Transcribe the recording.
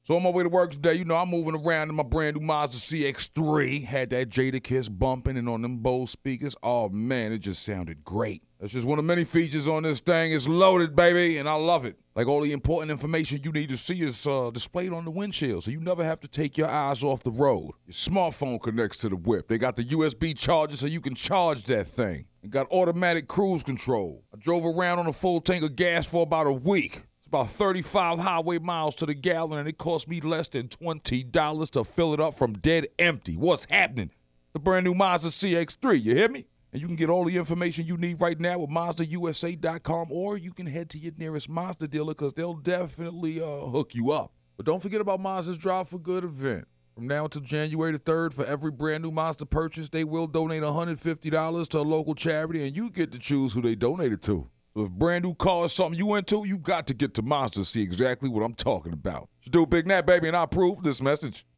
So on my way to work today, I'm moving around in my brand new Mazda CX-3. Had that Jadakiss bumping and on them Bose speakers. Oh, man, it just sounded great. That's just one of many features on this thing. It's loaded, baby, and I love it. Like all the important information you need to see is displayed on the windshield, so you never have to take your eyes off the road. Your smartphone connects to the whip. They got the USB charger so you can charge that thing. It got automatic cruise control. I drove around on a full tank of gas for about a week. It's about 35 highway miles to the gallon, and it cost me less than $20 to fill it up from dead empty. What's happening? The brand new Mazda CX-3, you hear me? And you can get all the information you need right now with MazdaUSA.com, or you can head to your nearest Mazda dealer because they'll definitely hook you up. But don't forget about Mazda's Drive for Good event. From now until January the 3rd, for every brand new Mazda purchase, they will donate $150 to a local charity, and you get to choose who they donate it to. So if brand new car is something you into, you got to get to Mazda to see exactly what I'm talking about. You do Big Nat, baby, and I approve this message.